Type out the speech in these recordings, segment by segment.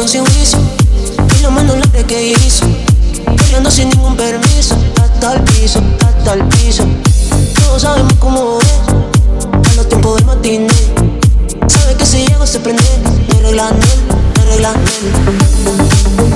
sin juicio y lo menos la que hizo. Corriendo sin ningún permiso, hasta el piso, hasta el piso. Todos sabemos cómo es a los tiempos del matiné. Sabe que si llego se prende, me arreglan él, me arreglan él.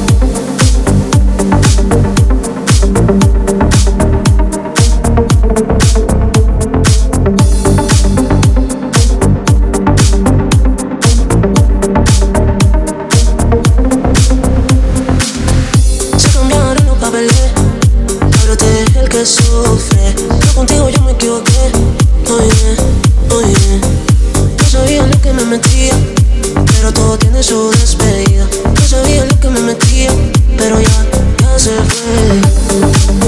Sufre, pero contigo yo me equivoqué. Oye, oye, no sabía lo que me metía, pero todo tiene su despedida. No sabía lo que me metía, pero ya se fue.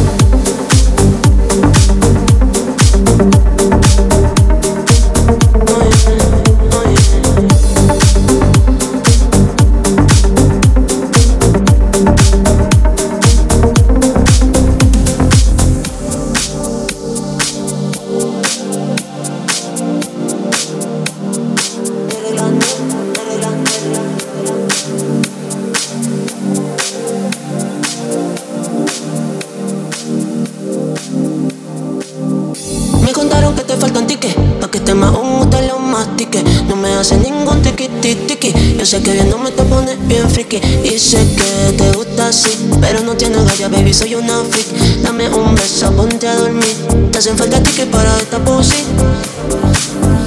Me contaron que te faltan tickets, pa' que este mahón te lo mastique. No me hace ningún tiki-tiki. Yo sé que viéndome te pones bien friki. Y sé que te gusta así, pero no tienes galla, baby, soy una freak. Dame un beso, ponte a dormir. Te hacen falta tickets para esta pussy.